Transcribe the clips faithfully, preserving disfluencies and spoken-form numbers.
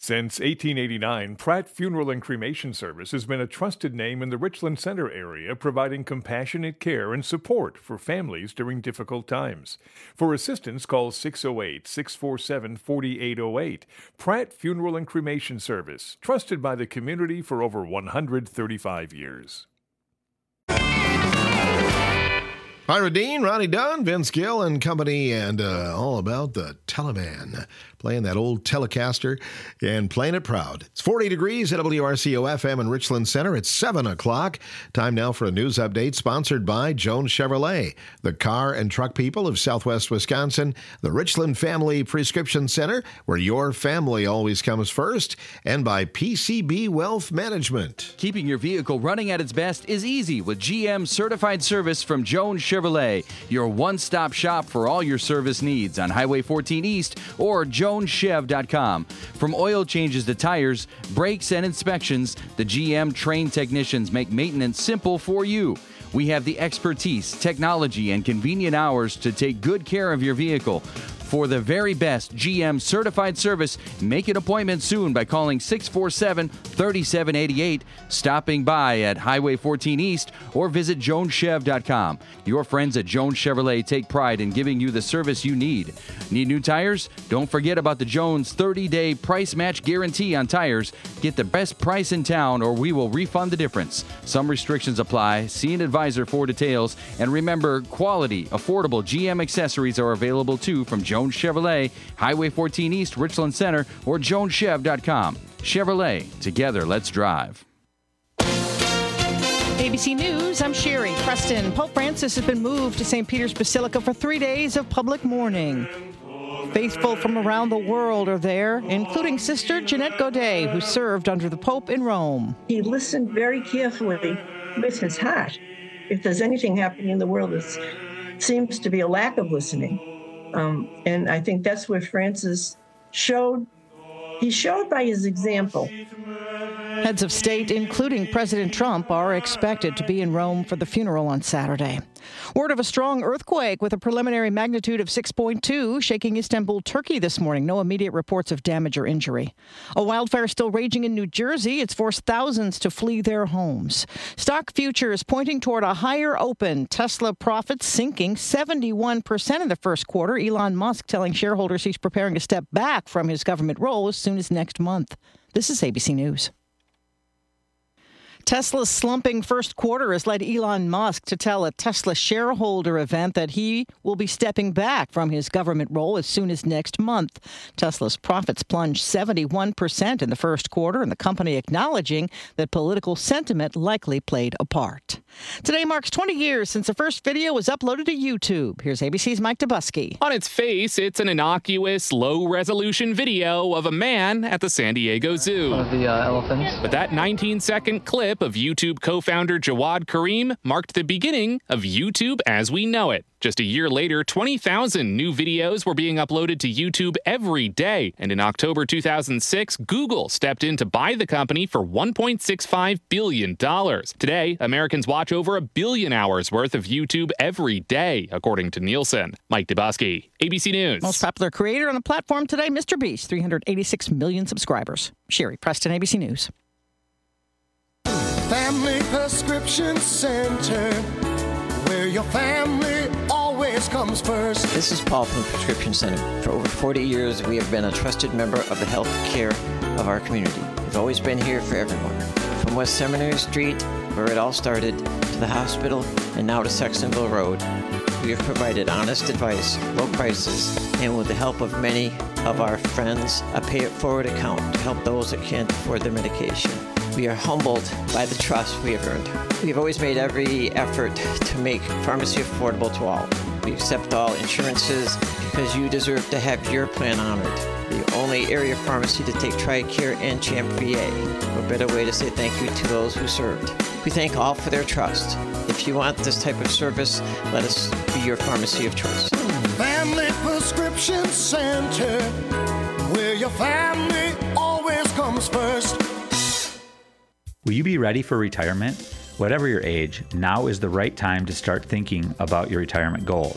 Since eighteen eighty-nine, Pratt Funeral and Cremation Service has been a trusted name in the Richland Center area, providing compassionate care and support for families during difficult times. For assistance, call six oh eight, six four seven, four eight oh eight. Pratt Funeral and Cremation Service, trusted by the community for over one hundred thirty-five years. Ira Dean, Ronnie Dunn, Vince Gill and company, and uh, all about the Teleman. Playing that old Telecaster and playing it proud. It's forty degrees at W R C O F M in Richland Center. It's seven o'clock. Time now for a news update sponsored by Jones Chevrolet, the car and truck people of Southwest Wisconsin, the Richland Family Prescription Center, where your family always comes first, and by P C B Wealth Management. Keeping your vehicle running at its best is easy with G M Certified Service from Jones Chevrolet, your one-stop shop for all your service needs on Highway fourteen East or jones chev dot com. From oil changes to tires, brakes, and inspections, the G M trained technicians make maintenance simple for you. We have the expertise, technology, and convenient hours to take good care of your vehicle. For the very best G M certified service, make an appointment soon by calling six four seven, three seven eight eight, stopping by at Highway fourteen East, or visit jones chev dot com. Your friends at Jones Chevrolet take pride in giving you the service you need. Need new tires? Don't forget about the Jones thirty-day price match guarantee on tires. Get the best price in town or we will refund the difference. Some restrictions apply. See an advisor for details. And remember, quality, affordable G M accessories are available too from Jones Chevrolet, Highway fourteen East, Richland Center, or jones chev dot com. Chevrolet, together, let's drive. A B C News, I'm Sherry Preston. Pope Francis has been moved to Saint Peter's Basilica for three days of public mourning. Faithful from around the world are there, including Sister Jeanette Godet, who served under the Pope in Rome. He listened very carefully with his heart. If there's anything happening in the world, it seems to be a lack of listening. Um, and I think that's where Francis showed, he showed by his example. Heads of state, including President Trump, are expected to be in Rome for the funeral on Saturday. Word of a strong earthquake with a preliminary magnitude of six point two shaking Istanbul, Turkey this morning. No immediate reports of damage or injury. A wildfire still raging in New Jersey. It's forced thousands to flee their homes. Stock futures pointing toward a higher open. Tesla profits sinking seventy-one percent in the first quarter. Elon Musk telling shareholders he's preparing to step back from his government role as soon as next month. This is A B C News. Tesla's slumping first quarter has led Elon Musk to tell a Tesla shareholder event that he will be stepping back from his government role as soon as next month. Tesla's profits plunged seventy-one percent in the first quarter, and the company acknowledging that political sentiment likely played a part. Today marks twenty years since the first video was uploaded to YouTube. Here's A B C's Mike Dubusky. On its face, it's an innocuous, low-resolution video of a man at the San Diego Zoo. One of the uh, elephants. But that nineteen-second clip of YouTube co-founder Jawad Karim marked the beginning of YouTube as we know it. Just a year later, twenty thousand new videos were being uploaded to YouTube every day. And in October two thousand six, Google stepped in to buy the company for one point six five billion dollars. Today, Americans watch over a billion hours worth of YouTube every day, according to Nielsen. Mike Dubusky, A B C News. Most popular creator on the platform today, Mister Beast, three hundred eighty-six million subscribers. Sherry Preston, A B C News. Family Prescription Center, where your family always comes first. This is Paul from the Prescription Center. For over forty years, we have been a trusted member of the health care of our community. We've always been here for everyone. From West Seminary Street, where it all started, to the hospital, and now to Sextonville Road, we have provided honest advice, low prices, and with the help of many of our friends, a pay-it-forward account to help those that can't afford their medication. We are humbled by the trust we have earned. We have always made every effort to make pharmacy affordable to all. We accept all insurances because you deserve to have your plan honored. The only area pharmacy to take TRICARE and CHAMP V A. What better way to say thank you to those who served. We thank all for their trust. If you want this type of service, let us be your pharmacy of choice. Family Prescription Center, where your family always comes first. Will you be ready for retirement? Whatever your age, now is the right time to start thinking about your retirement goals.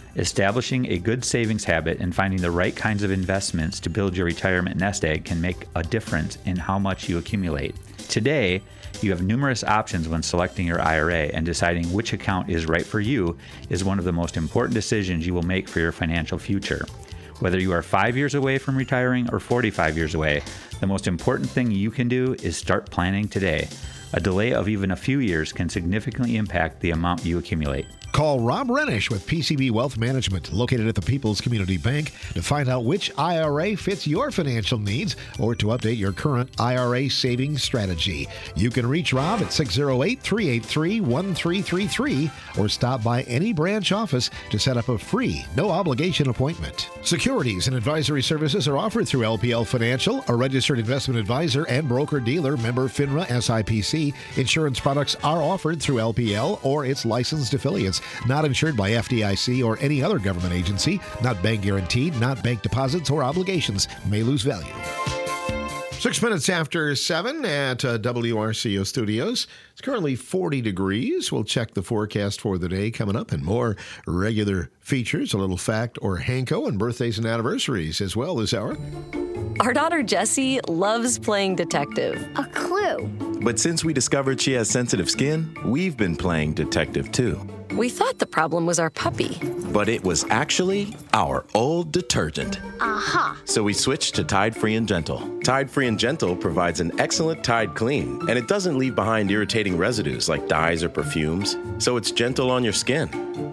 Establishing a good savings habit and finding the right kinds of investments to build your retirement nest egg can make a difference in how much you accumulate. Today, you have numerous options when selecting your I R A, and deciding which account is right for you is one of the most important decisions you will make for your financial future. Whether you are five years away from retiring or forty-five years away, the most important thing you can do is start planning today. A delay of even a few years can significantly impact the amount you accumulate. Call Rob Renish with P C B Wealth Management, located at the People's Community Bank, to find out which I R A fits your financial needs or to update your current I R A savings strategy. You can reach Rob at six oh eight, three eight three, one three three three or stop by any branch office to set up a free, no-obligation appointment. Securities and advisory services are offered through L P L Financial, a registered investment advisor and broker-dealer, member FINRA S I P C. Insurance products are offered through L P L or its licensed affiliates. Not insured by F D I C or any other government agency. Not bank guaranteed. Not bank deposits or obligations. May lose value. Six minutes after seven at uh, W R C O Studios. It's currently forty degrees. We'll check the forecast for the day coming up, and more regular features, a little fact or Hanko, and birthdays and anniversaries as well this hour. Our daughter Jessie loves playing detective. A clue. But since we discovered she has sensitive skin, we've been playing detective too. We thought the problem was our puppy. But it was actually our old detergent. Aha. So we switched to Tide Free and Gentle. Tide Free and Gentle provides an excellent Tide clean, and it doesn't leave behind irritating residues like dyes or perfumes, so it's gentle on your skin.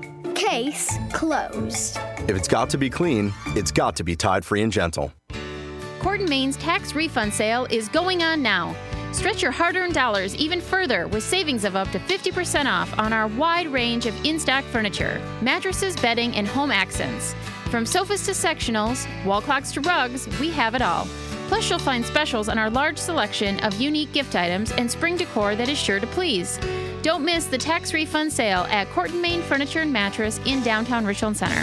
Case closed. If it's got to be clean, it's got to be Tide Free and Gentle. Court and Main's tax refund sale is going on now. Stretch your hard-earned dollars even further with savings of up to fifty percent off on our wide range of in-stock furniture, mattresses, bedding, and home accents. From sofas to sectionals, wall clocks to rugs, we have it all. Plus, you'll find specials on our large selection of unique gift items and spring decor that is sure to please. Don't miss the tax refund sale at Court and Main Furniture and Mattress in downtown Richland Center.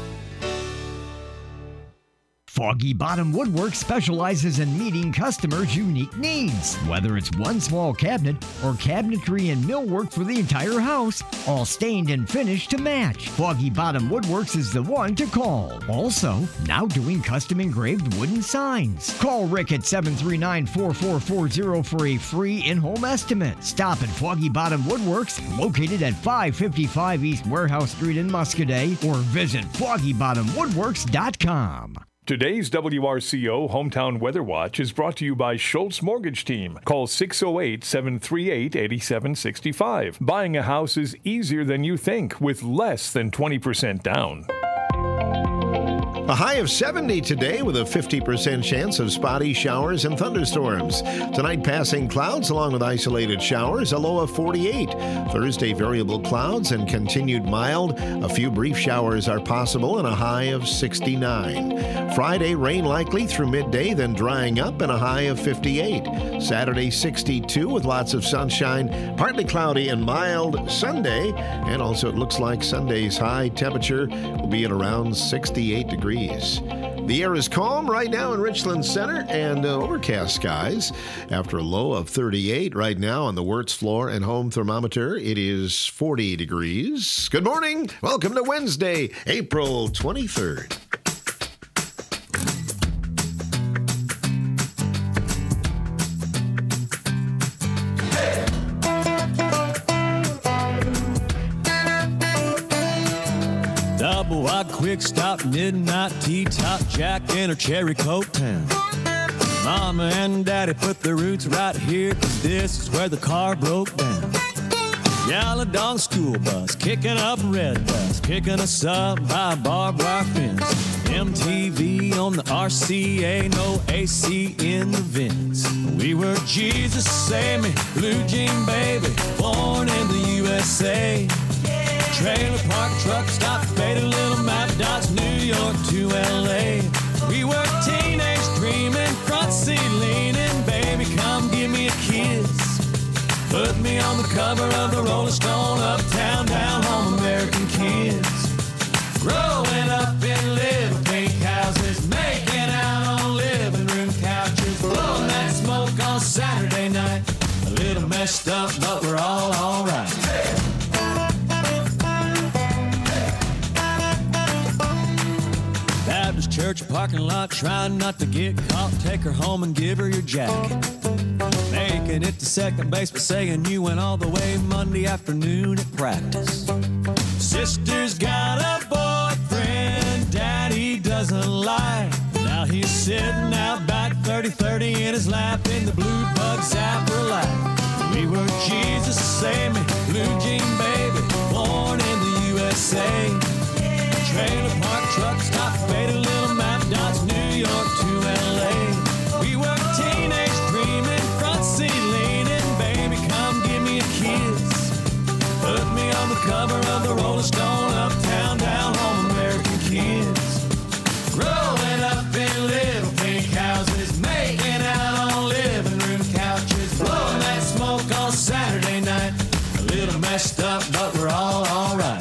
Foggy Bottom Woodwork specializes in meeting customers' unique needs. Whether it's one small cabinet or cabinetry and millwork for the entire house, all stained and finished to match, Foggy Bottom Woodworks is the one to call. Also, now doing custom engraved wooden signs. Call Rick at seven three nine, four four four zero for a free in-home estimate. Stop at Foggy Bottom Woodworks, located at five fifty-five East Warehouse Street in Muscoda, or visit foggy bottom woodworks dot com. Today's W R C O Hometown Weather Watch is brought to you by Schultz Mortgage Team. Call six oh eight, seven three eight, eight seven six five. Buying a house is easier than you think with less than twenty percent down. A high of seventy today with a fifty percent chance of spotty showers and thunderstorms. Tonight, passing clouds along with isolated showers, a low of forty-eight. Thursday, variable clouds and continued mild. A few brief showers are possible and a high of sixty-nine. Friday, rain likely through midday, then drying up and a high of fifty-eight. Saturday, sixty-two with lots of sunshine, partly cloudy and mild Sunday. And also it looks like Sunday's high temperature will be at around sixty-eight degrees. The air is calm right now in Richland Center and uh, overcast skies after a low of thirty-eight. Right now on the Wirtz floor and home thermometer, it is forty degrees. Good morning. Welcome to Wednesday, April twenty-third. Double wide quick stop, midnight T-top, Jack in her cherry coke town. Mama and Daddy put their roots right here, 'cause this is where the car broke down. Yellow dog school bus, kicking up red dust, picking us up by a barbed wire fence. M T V on the R C A, no A C in the vents. We were Jesus Save Me, Blue Jean Baby, born in the U S A. Trailer park, truck stop, faded little map dots, New York to L A. We were teenage dreaming, front seat leaning, baby, come give me a kiss. Put me on the cover of the Rolling Stone, uptown, down home, American kids. Growing up in little pink houses, making out on living room couches, blowing that smoke on Saturday night. A little messed up, but we're all alright. church parking lot, trying not to get caught. Take her home and give her your jacket. Making it to second base, but saying you went all the way Monday afternoon at practice. Sister's got a boyfriend, daddy doesn't lie. Now he's sitting out back thirty thirty in his lap in the blue bug zapper light. We were Jesus, save me, blue jean baby, born in the U S A. Trailer park, truck stop, faded little map dots, New York to L A. We were teenage dreaming, front seat leaning, baby, come give me a kiss. Put me on the cover of the Rolling Stone, uptown, down home, American kids. Growing up in little pink houses, making out on living room couches, blowing that smoke on Saturday night. A little messed up, but we're all alright.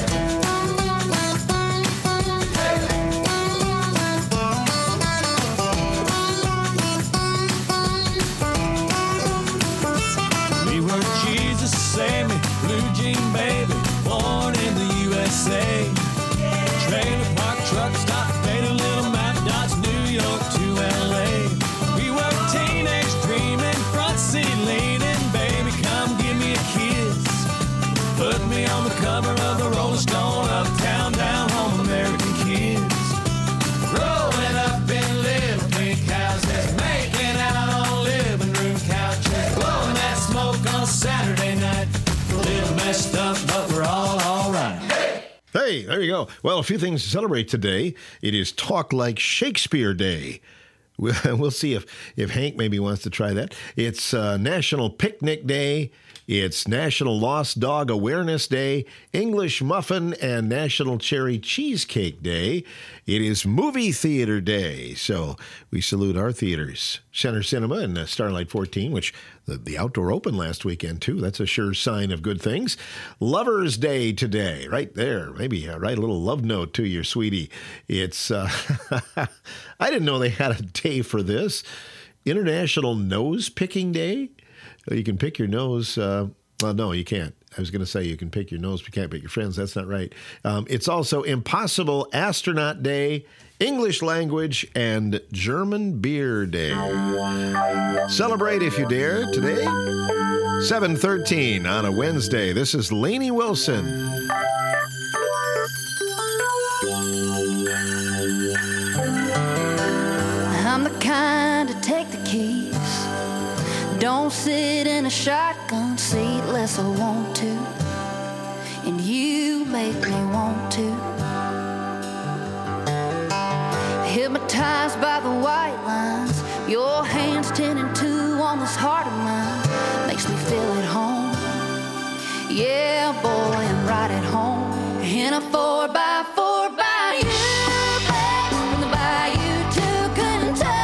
We were Jesus, save me, blue jean baby, born in the U S A. Trailer park, truck stop, faded little map dots, New York to L A. We were teenage dreaming, front seat leaning, baby, come give me a kiss. Put me on the cover of the Rolling Stone, uptown, down home, American kids. Growing up in little pink houses, making out on living room couches, blowing that smoke on Saturday night. A little messed up, but we're all alright. Hey, there you go. Well, a few things to celebrate today. It is Talk Like Shakespeare Day. We'll, we'll see if, if Hank maybe wants to try that. It's uh, National Picnic Day. It's National Lost Dog Awareness Day, English Muffin and National Cherry Cheesecake Day. It is Movie Theater Day, so we salute our theaters. Center Cinema and uh, Starlight fourteen, which the, the outdoor open last weekend, too. That's a sure sign of good things. Lover's Day today, right there. Maybe uh, write a little love note to your sweetie. It's, uh, I didn't know they had a day for this. International Nose Picking Day. You can pick your nose. Uh, well, no, you can't. I was going to say you can pick your nose, but you can't pick your friends. That's not right. Um, it's also Impossible Astronaut Day, English Language, and German Beer Day. Celebrate if you dare today. seven thirteen on a Wednesday. This is Lainey Wilson. I'm the kind to take the keys. Don't sit in a shotgun seat unless I want to, and you make me want to. Hypnotized by the white lines, your hands ten and two on this heart of mine makes me feel at home. Yeah, boy, I'm right at home in a four by four by you, babe, from the bayou to Kentucky.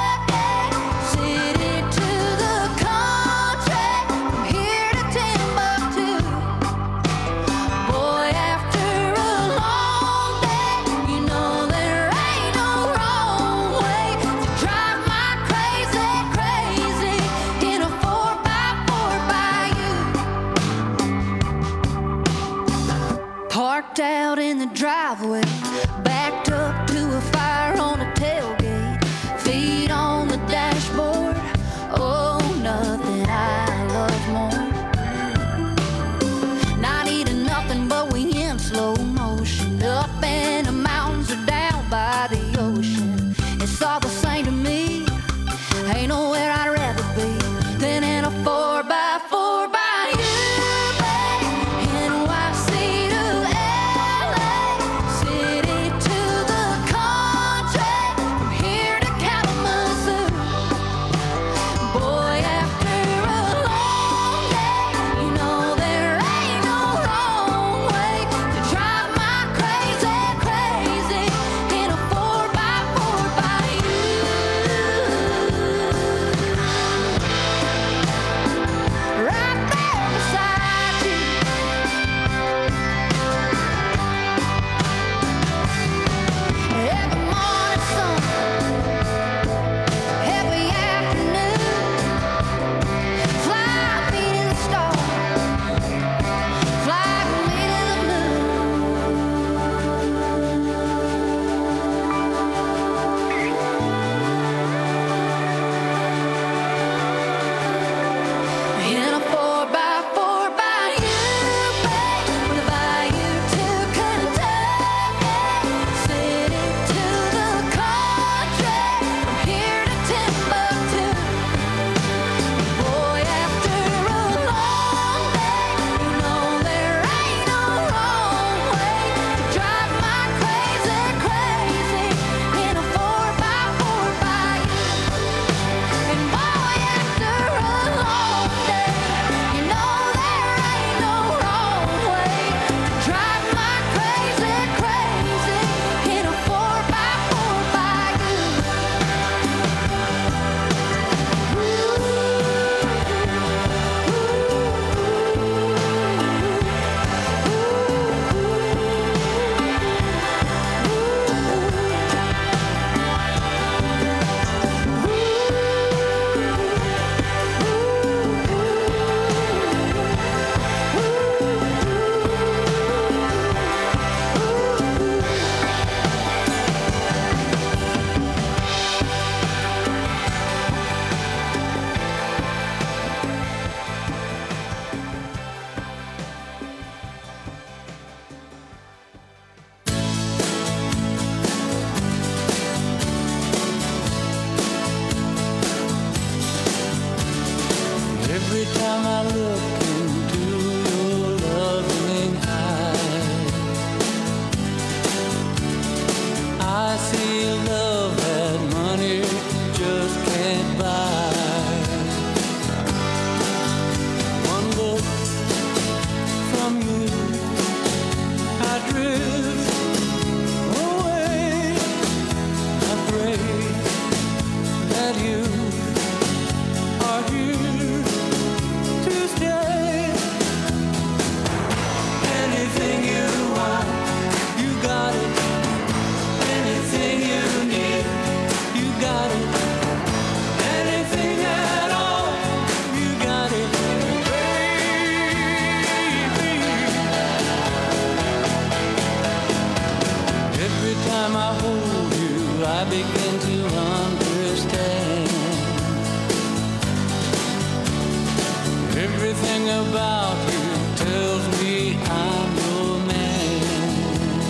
Out in the driveway, backed up to a fire on a tailgate, feet on the dashboard. Oh, nothing I love more. Not eating nothing, but we in slow motion, up in the mountains or down by the ocean. It's all the same to me. Ain't nowhere I'd rather be than in a four by four by you. time I look into your loving eyes, I see love that money just can't buy. One look from you, I drift away. I pray that you are here to stay. Anything you want, you got it. Anything you need, you got it. Anything at all, you got it, baby. Every time I hold you, I begin to understand. Everything about you tells me I'm your man.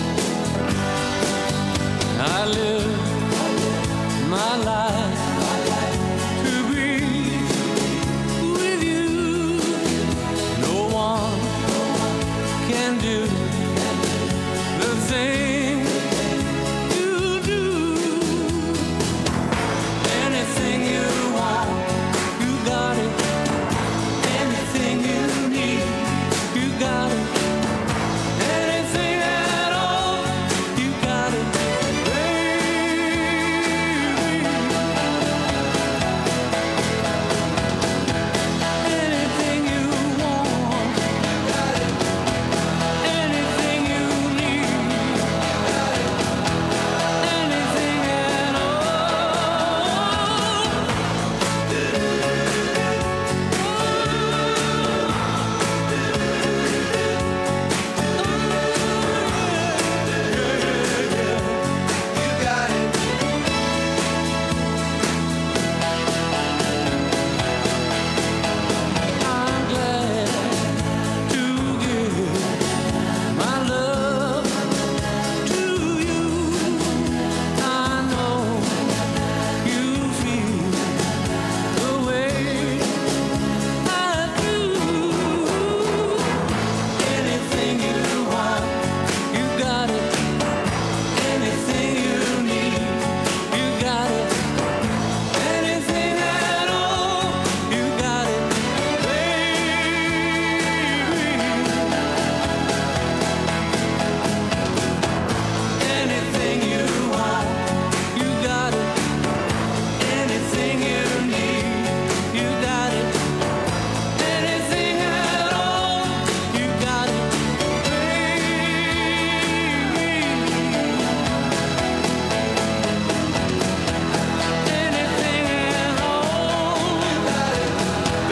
I live my life to be with you. No one can do the thing you do. Anything you want, you got it. Anything you need, you got it. Anything at all, you got it, baby. Anything you want, you got it. Anything you need, you got it. Anything at I'm glad to give my love to you. I know you feel the way I do. Anything you want, you got it. Anything you need, you got it. Anything at all, you got it, baby. Anything you want, you got it. Anything you need, you got it. Anything at all, you got it, baby. Anything at all, you got it,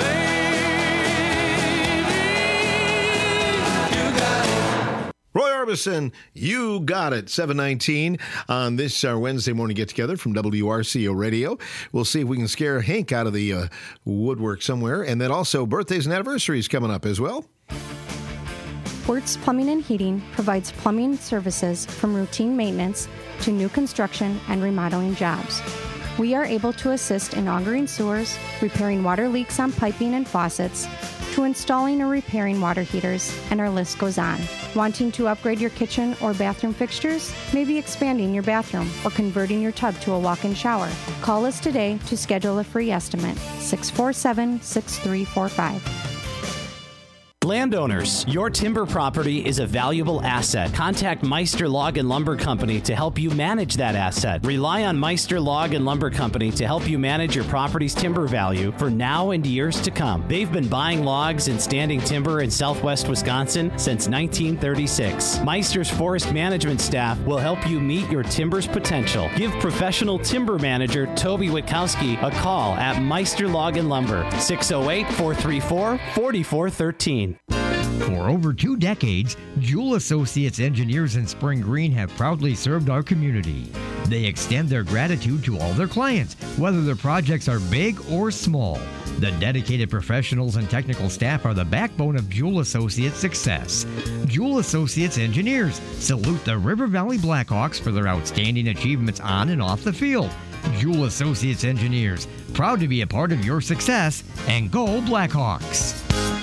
baby. You got it. Roy Orbison, you got it. seven nineteen on this our Wednesday morning get together from W R C O Radio. We'll see if we can scare Hank out of the uh, woodwork somewhere. And then also birthdays and anniversaries coming up as well. Wertz Plumbing and Heating provides plumbing services from routine maintenance to new construction and remodeling jobs. We are able to assist in augering sewers, repairing water leaks on piping and faucets, to installing or repairing water heaters, and our list goes on. Wanting to upgrade your kitchen or bathroom fixtures? Maybe expanding your bathroom or converting your tub to a walk-in shower? Call us today to schedule a free estimate. six four seven, six three four five. Landowners, your timber property is a valuable asset. Contact Meister Log and Lumber Company to help you manage that asset. Rely on Meister Log and Lumber Company to help you manage your property's timber value for now and years to come. They've been buying logs and standing timber in southwest Wisconsin since nineteen thirty-six. Meister's forest management staff will help you meet your timber's potential. Give professional timber manager Toby Witkowski a call at Meister Log and Lumber, six oh eight, four three four, four four one three. For over two decades, Jewel Associates engineers in Spring Green have proudly served our community. They extend their gratitude to all their clients, whether their projects are big or small. The dedicated professionals and technical staff are the backbone of Jewel Associates' success. Jewel Associates engineers salute the River Valley Blackhawks for their outstanding achievements on and off the field. Jewel Associates Engineers. Proud to be a part of your success, and go Blackhawks.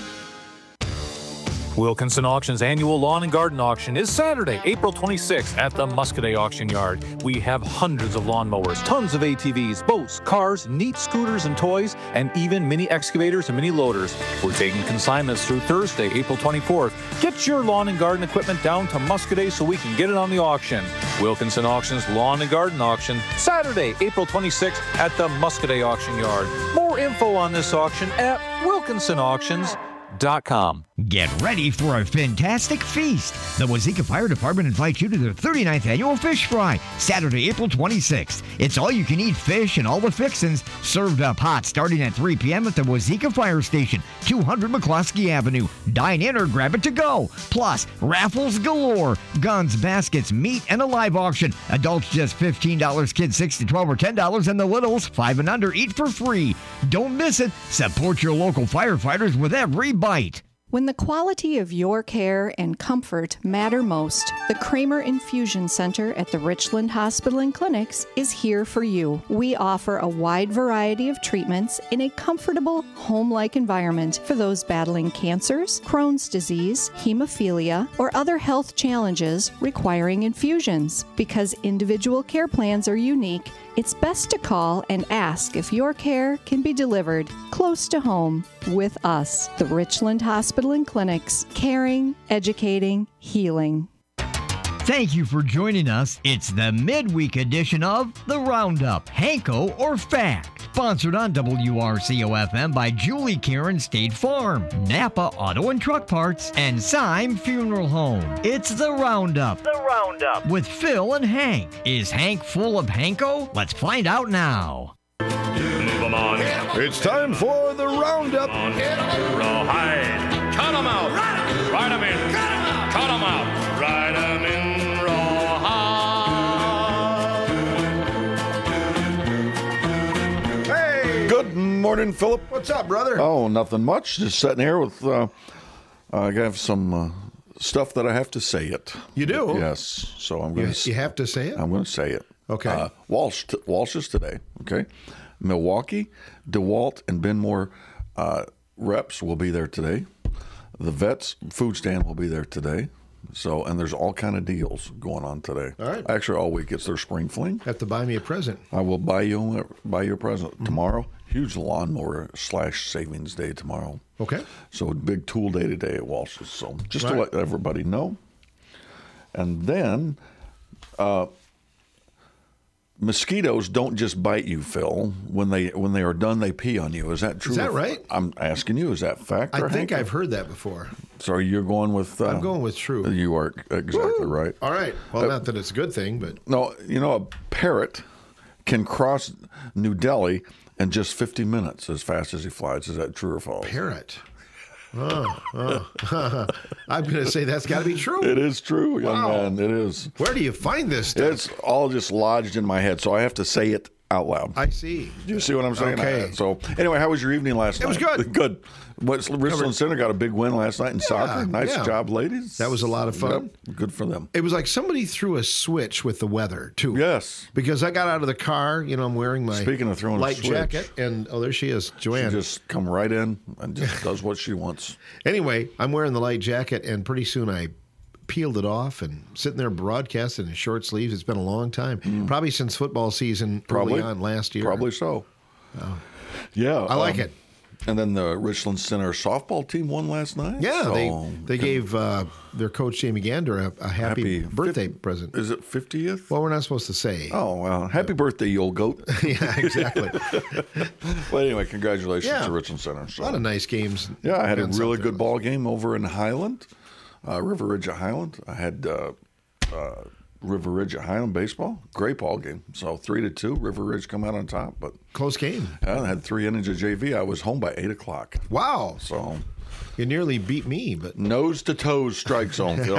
Wilkinson Auction's annual lawn and garden auction is Saturday, April twenty-sixth at the Muscoda Auction Yard. We have hundreds of lawnmowers, tons of A T Vs, boats, cars, neat scooters and toys, and even mini excavators and mini loaders. We're taking consignments through Thursday, April twenty-fourth. Get your lawn and garden equipment down to Muscoda so we can get it on the auction. Wilkinson Auction's lawn and garden auction, Saturday, April twenty-sixth at the Muscoda Auction Yard. More info on this auction at wilkinson auctions dot com. Get ready for a fantastic feast. The Wazeeka Fire Department invites you to their thirty-ninth annual fish fry, Saturday, April twenty-sixth. It's all-you-can-eat fish and all the fixins served up hot starting at three p.m. at the Wazeeka Fire Station, two hundred McCloskey Avenue. Dine in or grab it to go. Plus, raffles galore, guns, baskets, meat, and a live auction. Adults just fifteen dollars, kids six to twelve or ten dollars, and the littles five and under eat for free. Don't miss it. Support your local firefighters with every bite. When the quality of your care and comfort matter most, the Kramer Infusion Center at the Richland Hospital and Clinics is here for you. We offer a wide variety of treatments in a comfortable, home-like environment for those battling cancers, Crohn's disease, hemophilia, or other health challenges requiring infusions. Because individual care plans are unique, it's best to call and ask if your care can be delivered close to home with us, the Richland Hospital and Clinics, caring, educating, healing. Thank you for joining us. It's the midweek edition of The Roundup, Hanko or Fact. Sponsored on W R C O F M by Julie Karen State Farm, Napa Auto and Truck Parts, and Syme Funeral Home. It's The Roundup. The Roundup. With Phil and Hank. Is Hank full of Hanko? Let's find out now. It's time for The Roundup. Rawhide. Cut 'em out. Ride 'em in. Cut 'em out. Ride 'em in. Good morning, Philip. What's up, brother? Oh, nothing much. Just sitting here with, uh, I have some uh, stuff that I have to say it. You do? Yes. So I'm going You, to. you have to say it? I'm going to say it. Okay. Uh, Walsh, t- Walsh is today. Okay. Milwaukee, DeWalt, and Benmore uh, reps will be there today. The Vets food stand will be there today. So, and there's all kind of deals going on today. All right. Actually, all week it's their spring fling. Have to buy me a present. I will buy you buy you a present mm-hmm. tomorrow. Huge lawnmower slash savings day tomorrow. Okay. So big tool day today at Walsh's. So just right. to let everybody know. And then uh, mosquitoes don't just bite you, Phil. When they when they are done, they pee on you. Is that true? Is that right? I'm asking you. Is that fact? I or think Hank? I've heard that before. So you're going with? Uh, I'm going with true. You are exactly Woo! right. All right. Well, Uh, not that it's a good thing, but No, you know, a parrot can cross New Delhi in just fifty minutes as fast as he flies. Is that true or false? parrot. Oh, oh. I'm going to say that's got to be true. It is true, young Wow. man. It is. Where do you find this stuff? It's all just lodged in my head, so I have to say it out loud. I see. Do you see what I'm saying? Okay. So, anyway, how was your evening last It night? was good. Good. What's Richland Center got a big win last night in soccer. Nice yeah. job, ladies. That was a lot of fun. Yep, good for them. It was like somebody threw a switch with the weather, too. Yes. Because I got out of the car, you know, I'm wearing my Speaking of throwing a light switch. jacket, and oh, there she is, Joanne. She just come right in and just does what she wants. Anyway, I'm wearing the light jacket, and pretty soon I peeled it off and sitting there broadcasting in short sleeves. It's been a long time. Mm. Probably since football season Probably. early on last year. Probably so. Oh. Yeah. I like um, it. And then the Richland Center softball team won last night. Yeah, so, they they gave uh, their coach Jamie Gander a, a happy, Happy birthday fif- present. Is it fiftieth? Well, we're not supposed to say. Oh, well, happy birthday, you old goat. Yeah, exactly. Well, anyway, congratulations Yeah. to Richland Center. So, A lot of nice games. yeah, I had a Depends really out good there. ball game over in Highland, uh, River Ridge at Highland. I had uh, uh, River Ridge at Highland baseball. Great ball game. So three to two, River Ridge come out on top. But Close game. I had three innings of J V. I was home by eight o'clock. Wow. So You nearly beat me, but nose to toes strike zone, Phil.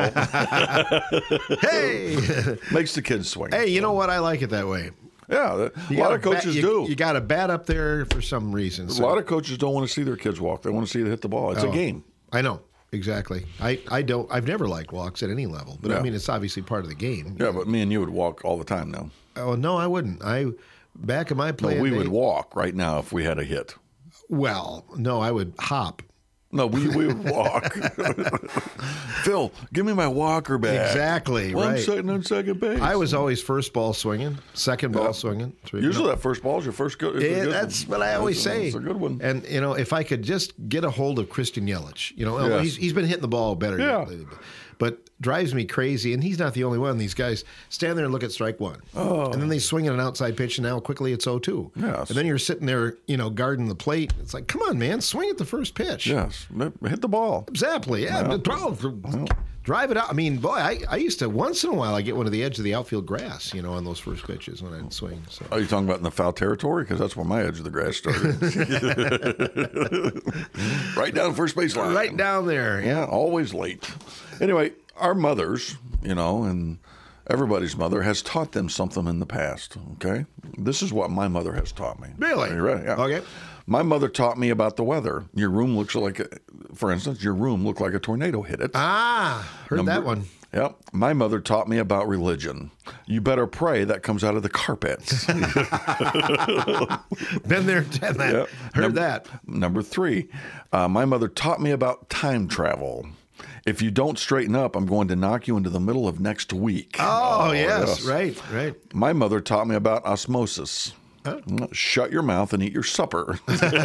hey, makes the kids swing. hey, you know what? I like it that way. Yeah, the, a You lot gotta of coaches bat, you, do. You got to bat up there for some reason. A so- lot of coaches don't want to see their kids walk. They want to see them hit the ball. It's Oh, a game. I know exactly. I, I don't. I've never liked walks at any level, but I Yeah. mean it's obviously part of the game. Yeah, but me and you would walk all the time now. Oh no, I wouldn't. I back in my No, playing we day, would walk right now if we had a hit. Well, no, I would hop. No, we, we would walk. Phil, give me my walker back. Exactly, well, right. I'm sitting on second base. I was always first ball swinging, second ball Yeah. swinging. Three, Usually no. that first ball is your first good. it's a Yeah, good that's one. what I always It's a- say. It's a good one. And, you know, if I could just get a hold of Christian Yelich, you know, well, Yes. he's, he's been hitting the ball better Yeah. lately, but, but drives me crazy. And he's not the only one. These guys stand there and look at strike one. Oh. And then they swing at an outside pitch, and now quickly it's oh two. Yes. And then you're sitting there, you know, guarding the plate. It's like, come on, man, swing at the first pitch. Yes, hit the ball. Exactly. Yeah. Yeah. Well, drive it out. I mean, boy, I, I used to, once in a while, I get one of the edge of the outfield grass, you know, on those first pitches when I'd swing. So. Are you talking about in the foul territory? Because that's where my edge of the grass started. Right down the first base line. Right down there. Yeah, always late. Anyway, our mothers, you know, and everybody's mother has taught them something in the past, okay? This is what my mother has taught me. Really? Are you ready? Yeah. Okay. My mother taught me about the weather. Your room looks like, a, for instance, your room looked like a tornado hit it. Ah, heard Number- that one. Yep. My mother taught me about religion. You better pray that comes out of the carpets. Been there, done that. Yep. Heard Number- that. Number three, uh, my mother taught me about time travel. If you don't straighten up, I'm going to knock you into the middle of next week. Oh, yes. Right, right. My mother taught me about osmosis. Huh? Shut your mouth and eat your supper.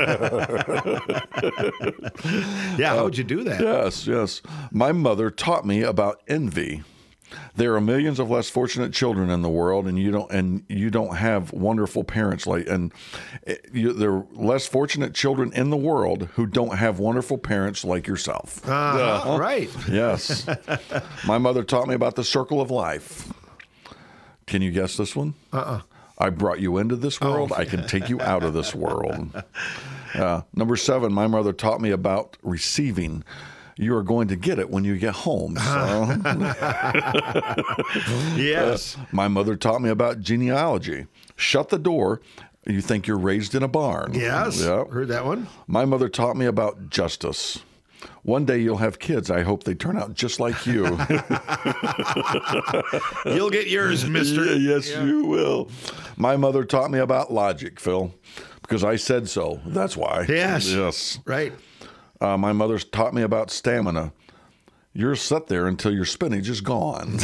Yeah, how would you do that? Yes, yes. My mother taught me about envy. There are millions of less fortunate children in the world, and you don't and you don't have wonderful parents like and you, there are less fortunate children in the world who don't have wonderful parents like yourself. Uh-huh, Uh-huh. right. Yes. My mother taught me about the circle of life. Can you guess this one? Uh-uh. I brought you into this world. Oh. I can take you out of this world. Uh, number seven, my mother taught me about receiving. You are going to get it when you get home. So. Yes. Uh, my mother taught me about genealogy. Shut the door. You think you're raised in a barn. Yes. Yep. Heard that one. My mother taught me about justice. One day you'll have kids. I hope they turn out just like you. You'll get yours, mister. Yeah, yes, Yeah. you will. My mother taught me about logic, Phil, because I said so. That's why. Yes. Yes. Right. Uh, my mother's taught me about stamina. You're set there until your spinach is gone.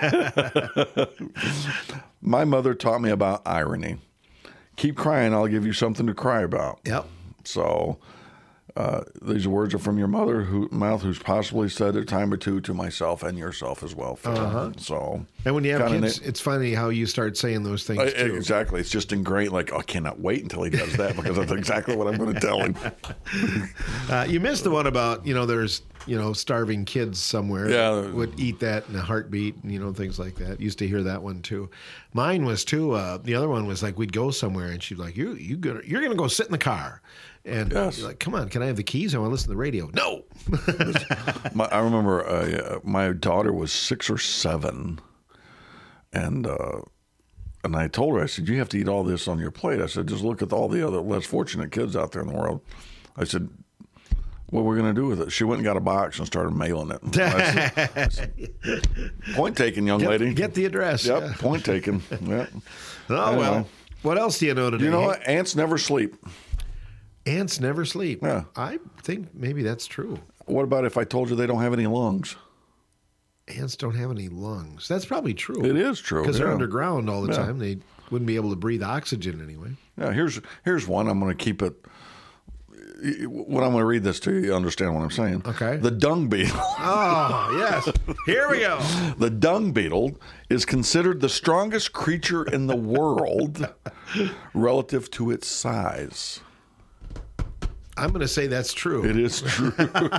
My mother taught me about irony. Keep crying, I'll give you something to cry about. Yep. So uh, these words are from your mother, who mouth, who's possibly said a time or two to myself and yourself as well, Phil. Uh-huh. So And when you have kinda kids, na- it's funny how you start saying those things Uh, too. Exactly. It's just ingrained. Like, oh, I cannot wait until he does that because that's exactly what I'm going to tell him. Uh, you missed the one about, you know, there's, you know, starving kids somewhere Yeah. that would eat that in a heartbeat and, you know, things like that. Used to hear that one too. Mine was too, uh, the other one was like, we'd go somewhere and she'd like, you, you gonna, you're going to go sit in the car. And Yes. you're like, come on, can I have the keys? I want to listen to the radio. No. My, I remember uh, my daughter was six or seven, and uh, and I told her, I said, you have to eat all this on your plate. I said, just look at all the other less fortunate kids out there in the world. I said, what we're going to do with it? She went and got a box and started mailing it. I said, I said, point taken, young Get, lady. get the address. Yep, Yeah. point taken. Yep. Oh, Anyway. well. What else do you know today? You know what? Ants never sleep. Ants never sleep. Yeah. I think maybe that's true. What about if I told you they don't have any lungs? Ants don't have any lungs. That's probably true. It is true. Because they're yeah. underground all the Yeah. time. They wouldn't be able to breathe oxygen anyway. Yeah, here's here's one. I'm going to keep it. When I'm going to read this to you, you understand what I'm saying. Okay. The dung beetle. Oh, yes. Here we go. The dung beetle is considered the strongest creature in the world relative to its size. I'm going to say that's true. It is true.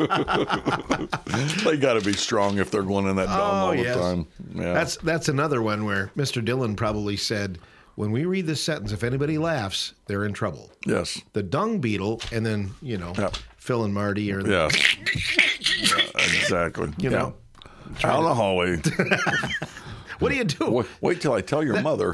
They got to be strong if they're going in that dung all the yes. time. Yeah. That's that's another one where Mister Dillon probably said, when we read this sentence, if anybody laughs, they're in trouble. Yes. The dung beetle, and then, you know, Yep. Phil and Marty are Yeah. Yeah, exactly. You know, Yeah. Out in the hallway. What do you do? Wait, wait till I tell your mother.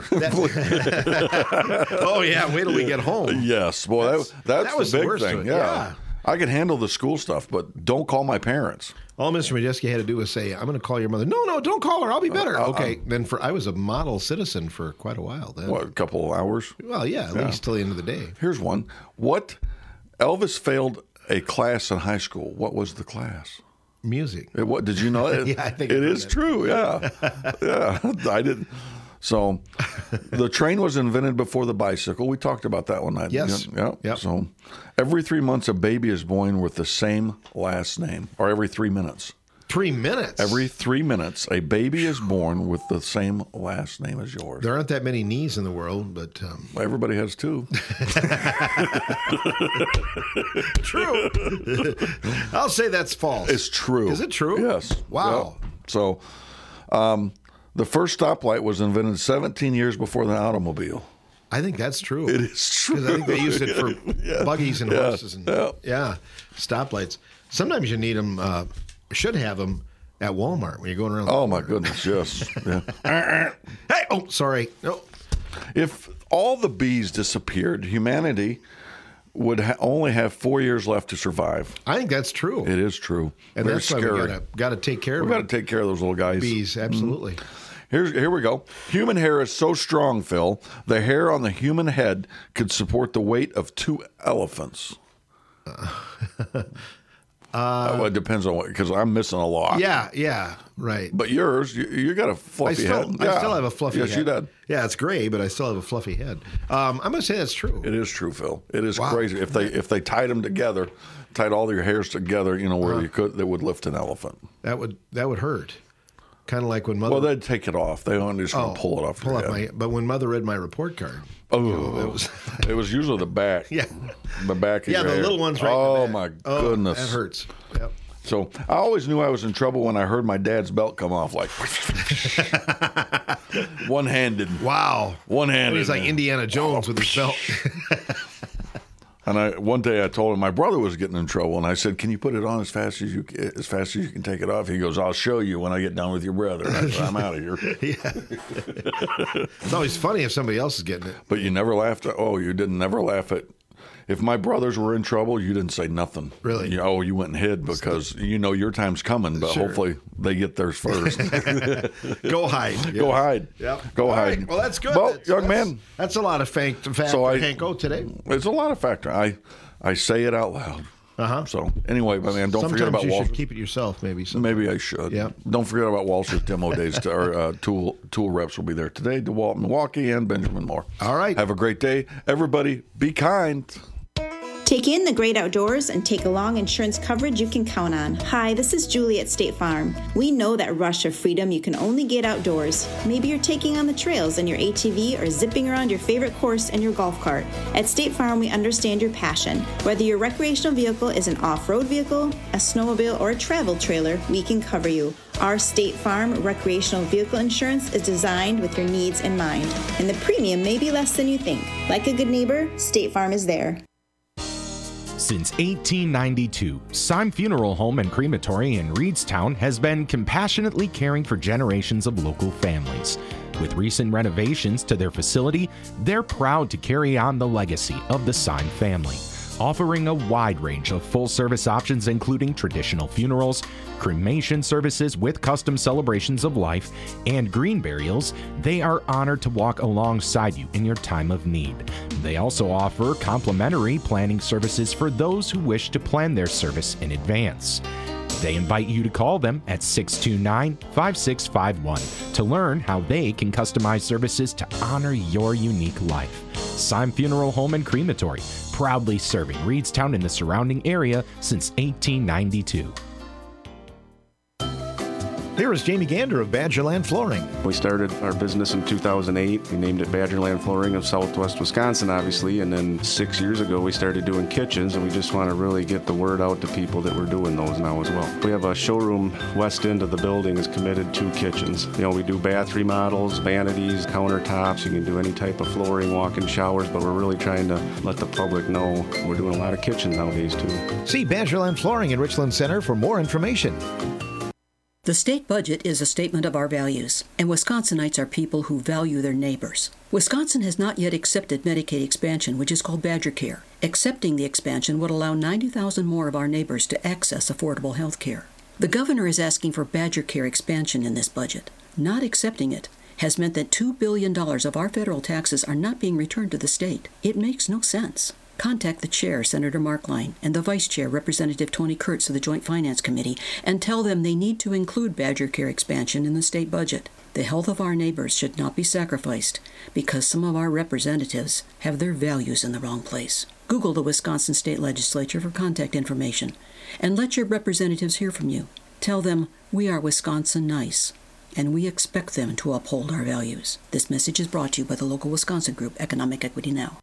Oh, yeah. Wait till we get home. Yes. Well, that, that's that was the the big worst thing. one. Yeah. Yeah. I can handle the school stuff, but don't call my parents. All Mister Majeski had to do was say, I'm going to call your mother. No, no, don't call her. I'll be better. Uh, uh, okay. Then for I was a model citizen for quite a while then. What, a couple of hours? Well, yeah, at Yeah. least till the end of the day. Here's one. What? Elvis failed a class in high school. What was the class? Music. It, what did you know? It, Yeah, I think it I know is that. true. Yeah, yeah. I didn't. So, the train was invented before the bicycle. We talked about that one night. Yes. Yeah. Yep. So, every three months, a baby is born with the same last name, or every three minutes. Three minutes? Every three minutes, a baby is born with the same last name as yours. There aren't that many knees in the world, but... Um... Well, everybody has two. True. I'll say that's false. It's true. Is it true? Yes. Wow. Yep. So, um, the first stoplight was invented seventeen years before the automobile. I think that's true. It is true. Because I think they used it for Yeah. buggies and Yeah. horses. And, Yeah. yeah, stoplights. Sometimes you need them, uh, should have them at Walmart when you're going around. the Oh, my corner. goodness, yes. Yeah. Hey, oh, sorry. No. If all the bees disappeared, humanity would ha- only have four years left to survive. I think that's true. It is true. And Very that's why scary. we gotta gotta take care We've of got to them. take care of those little guys. Bees, absolutely. Mhm. Here's, here we go. Human hair is so strong, Phil, the hair on the human head could support the weight of two elephants. Uh, well, it depends on what, because I'm missing a lot. Yeah, yeah, right. But yours, you, you got a I fluffy still, head. I Yeah. still have a fluffy yes, head. you did. Yeah, it's gray, but I still have a fluffy head. Um, I'm going to say that's true. It is true, Phil. It is Wow. crazy. If they if they tied them together, tied all your hairs together, you know, where Uh-huh. you could, they would lift an elephant. That would that would hurt. Kind of like when mother. Well, they'd take it off. They only just gonna Oh, pull it off. pull your off head. my. But when mother read my report card, Oh, it was. it was usually the back. Yeah. the back. Of Yeah, your the hair. little ones right in the Oh back. my Oh, goodness, that hurts. Yep. So I always knew I was in trouble when I heard my dad's belt come off, like one handed. Wow. One handed. He's like Indiana Jones with his belt. And I one day I told him my brother was getting in trouble, and I said, "Can you put it on as fast as you as fast as you can take it off?" He goes, "I'll show you when I get done with your brother." And I said, I'm out of here. Yeah. It's always funny if somebody else is getting it. But you never laughed at, oh, you didn't never laugh at, if my brothers were in trouble, you didn't say nothing. Really? You, oh, you went and hid because you know your time's coming, but Sure. hopefully they get theirs first. Go hide. Go Yeah. hide. Yep. Go All hide. right. Well, that's good. Well, That's- young that's- man. That's a lot of fact, fact So I- Hank O today. It's a lot of factor. I, I say it out loud. Uh-huh. So anyway, but man, don't Sometimes forget about you Walsh. should keep it yourself, maybe. Sometime. Maybe I should. Yeah. Don't forget about Walsh's demo days. To, our uh, tool tool reps will be there today. DeWalt, Milwaukee, and Benjamin Moore. All right. Have a great day, everybody. Be kind. Take in the great outdoors and take along insurance coverage you can count on. Hi, this is Julie at State Farm. We know that rush of freedom you can only get outdoors. Maybe you're taking on the trails in your A T V or zipping around your favorite course in your golf cart. At State Farm, we understand your passion. Whether your recreational vehicle is an off-road vehicle, a snowmobile, or a travel trailer, we can cover you. Our State Farm recreational vehicle insurance is designed with your needs in mind, and the premium may be less than you think. Like a good neighbor, State Farm is there. Since eighteen ninety-two, Syme Funeral Home and Crematory in Reedstown has been compassionately caring for generations of local families. With recent renovations to their facility, they're proud to carry on the legacy of the Syme family, offering a wide range of full-service options including traditional funerals, cremation services with custom celebrations of life, and green burials. They are honored to walk alongside you in your time of need. They also offer complimentary planning services for those who wish to plan their service in advance. They invite you to call them at six two nine, five six five one to learn how they can customize services to honor your unique life. Syme Funeral Home and Crematory, proudly serving Reedstown and the surrounding area since eighteen ninety-two. Here is Jamie Gander of Badgerland Flooring. We started our business in two thousand eight. We named it Badgerland Flooring of Southwest Wisconsin, obviously, and then six years ago we started doing kitchens, and we just want to really get the word out to people that we're doing those now as well. We have a showroom west end of the building is committed to kitchens. You know, we do bath remodels, vanities, countertops. You can do any type of flooring, walk-in showers, but we're really trying to let the public know we're doing a lot of kitchens nowadays too. See Badgerland Flooring in Richland Center for more information. The state budget is a statement of our values, and Wisconsinites are people who value their neighbors. Wisconsin has not yet accepted Medicaid expansion, which is called Badger Care, Accepting the expansion would allow ninety thousand more of our neighbors to access affordable health care. The governor is asking for Badger Care expansion in this budget. Not accepting it has meant that two billion dollars of our federal taxes are not being returned to the state. It makes no sense. Contact the chair, Senator Mark Line, and the vice chair, Representative Tony Kurtz of the Joint Finance Committee, and tell them they need to include Badger Care expansion in the state budget. The health of our neighbors should not be sacrificed because some of our representatives have their values in the wrong place. Google the Wisconsin State Legislature for contact information, and let your representatives hear from you. Tell them we are Wisconsin nice, and we expect them to uphold our values. This message is brought to you by the local Wisconsin group, Economic Equity Now.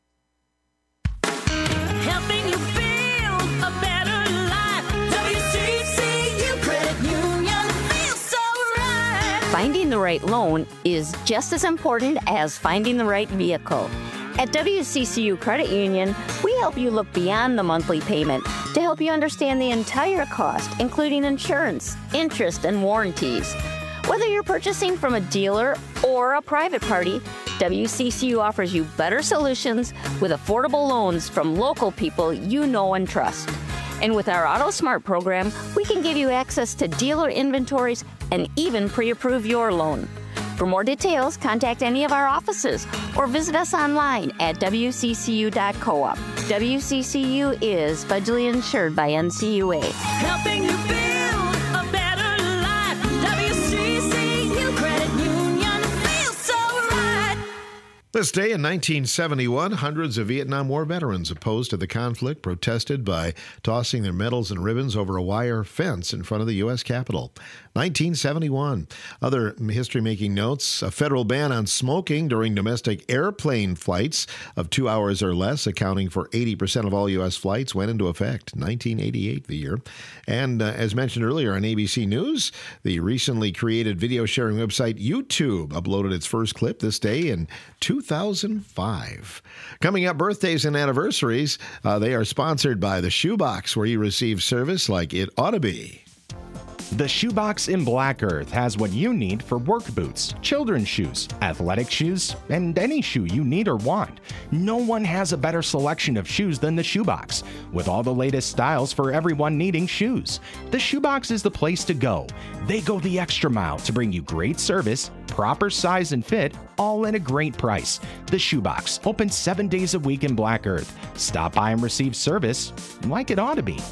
Helping you build a better life. W C C U Credit Union feels so right. Finding the right loan is just as important as finding the right vehicle. At W C C U Credit Union, we help you look beyond the monthly payment to help you understand the entire cost, including insurance, interest, and warranties. Whether you're purchasing from a dealer or a private party, W C C U offers you better solutions with affordable loans from local people you know and trust. And with our AutoSmart program, we can give you access to dealer inventories and even pre-approve your loan. For more details, contact any of our offices or visit us online at w c c u dot coop. W C C U is federally insured by N C U A. Helping you build a better life. W C C U Credit Union feels so right. This day in nineteen seventy-one, hundreds of Vietnam War veterans opposed to the conflict protested by tossing their medals and ribbons over a wire fence in front of the U S Capitol. nineteen seventy-one. Other history-making notes: a federal ban on smoking during domestic airplane flights of two hours or less, accounting for eighty percent of all U S flights, went into effect. nineteen eighty-eight, the year. And uh, as mentioned earlier on A B C News, the recently created video sharing website YouTube uploaded its first clip this day in two thousand five. Coming up, birthdays and anniversaries. Uh, they are sponsored by the Shoebox, where you receive service like it ought to be. The Shoebox in Black Earth has what you need for work boots, children's shoes, athletic shoes, and any shoe you need or want. No one has a better selection of shoes than the Shoebox, with all the latest styles for everyone needing shoes. The Shoebox is the place to go. They go the extra mile to bring you great service, proper size and fit, all at a great price. The Shoebox, open seven days a week in Black Earth. Stop by and receive service like it ought to be.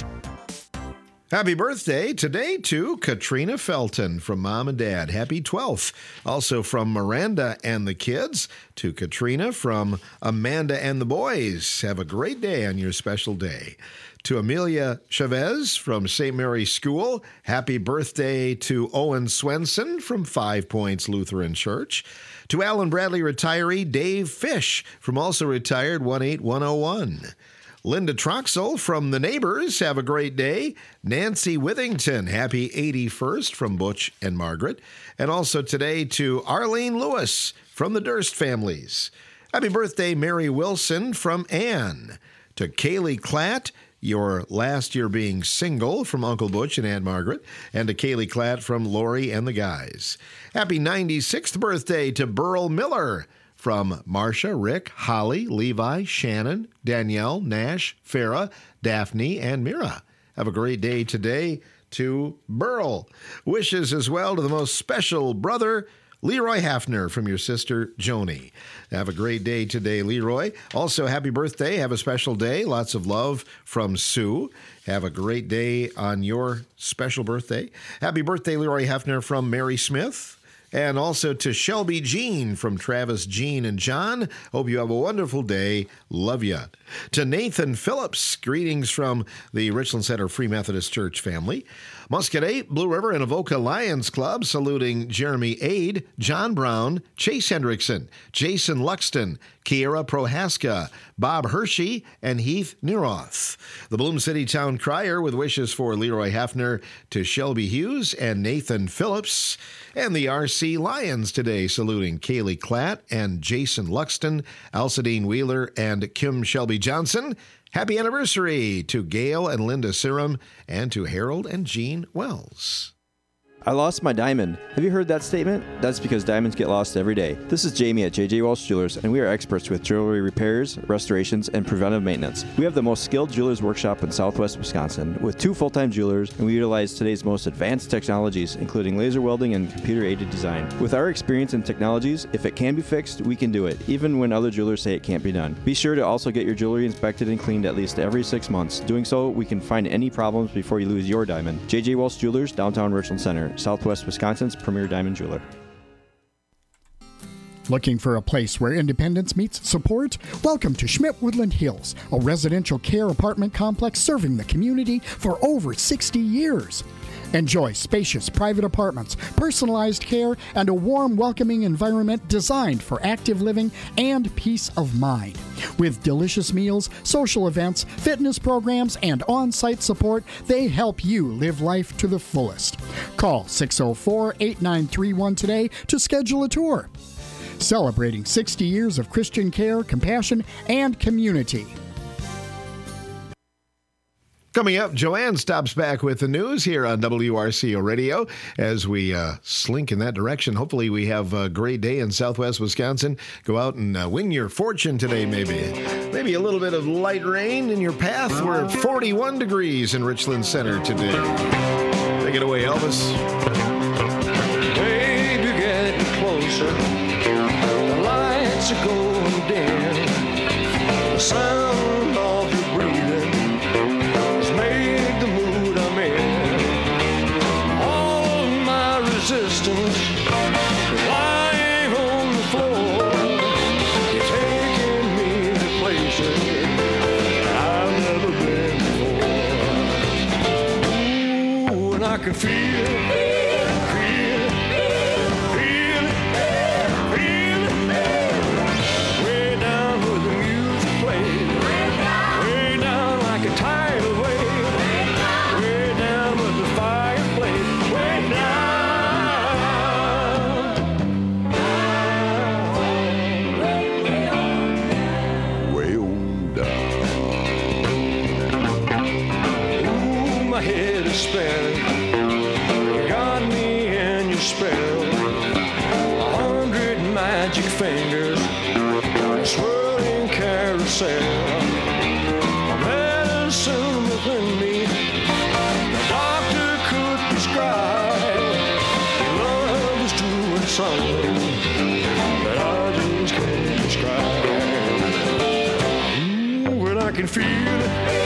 Happy birthday today to Katrina Felton from Mom and Dad. Happy twelfth. Also from Miranda and the kids to Katrina from Amanda and the boys. Have a great day on your special day. To Amelia Chavez from Saint Mary's School. Happy birthday to Owen Swenson from Five Points Lutheran Church. To Allen Bradley retiree Dave Fish from also retired one eight one oh one. Linda Troxel from The Neighbors, have a great day. Nancy Withington, happy eighty-first from Butch and Margaret. And also today to Arlene Lewis from the Durst families. Happy birthday, Mary Wilson from Ann. To Kaylee Klatt, your last year being single from Uncle Butch and Aunt Margaret. And to Kaylee Klatt from Lori and the guys. Happy ninety-sixth birthday to Burl Miller from Marcia, Rick, Holly, Levi, Shannon, Danielle, Nash, Farah, Daphne, and Mira. Have a great day today to Burl. Wishes as well to the most special brother, Leroy Hafner, from your sister, Joni. Have a great day today, Leroy. Also, happy birthday. Have a special day. Lots of love from Sue. Have a great day on your special birthday. Happy birthday, Leroy Hafner, from Mary Smith. And also to Shelby Jean from Travis, Jean, and John. Hope you have a wonderful day. Love ya. To Nathan Phillips, greetings from the Richland Center Free Methodist Church family. Muscadet, Blue River, and Avoca Lions Club, saluting Jeremy Aid, John Brown, Chase Hendrickson, Jason Luxton, Kiera Prohaska, Bob Hershey, and Heath Neroth. The Bloom City Town Crier with wishes for Leroy Hafner to Shelby Hughes and Nathan Phillips. And the R C Lions today, saluting Kaylee Klatt and Jason Luxton, Alcidine Wheeler, and Kim Shelby Johnson. Happy anniversary to Gail and Linda Siram and to Harold and Jean Wells. I lost my diamond. Have you heard that statement? That's because diamonds get lost every day. This is Jamie at J J Walsh Jewelers, and we are experts with jewelry repairs, restorations, and preventive maintenance. We have the most skilled jewelers workshop in Southwest Wisconsin with two full-time jewelers, and we utilize today's most advanced technologies, including laser welding and computer-aided design. With our experience in technologies, if it can be fixed, we can do it, even when other jewelers say it can't be done. Be sure to also get your jewelry inspected and cleaned at least every six months. Doing so, we can find any problems before you lose your diamond. J J Walsh Jewelers, downtown Richland Center, Southwest Wisconsin's premier diamond jeweler. Looking for a place where independence meets support? Welcome to Schmidt Woodland Hills, a residential care apartment complex serving the community for over sixty years. Enjoy spacious private apartments, personalized care, and a warm, welcoming environment designed for active living and peace of mind. With delicious meals, social events, fitness programs, and on-site support, they help you live life to the fullest. Call six oh four, eight nine three one today to schedule a tour. Celebrating sixty years of Christian care, compassion, and community. Coming up, Joanne stops back with the news here on W R C O Radio as we uh, slink in that direction. Hopefully we have a great day in Southwest Wisconsin. Go out and uh, win your fortune today, maybe. Maybe a little bit of light rain in your path. We're at forty-one degrees in Richland Center today. Take it away, Elvis. Baby, getting closer. The lights are going dim. The sound of your breathing has made the mood I'm in. All of my resistance is lying on the floor. You're taking me to places I've never been before. Ooh, and I can feel it. Spinning, you got me in your spell. A hundred magic fingers, a swirling carousel. A medicine within me, the doctor could prescribe. Love is doing something that I just can't describe. Ooh, and I can feel it.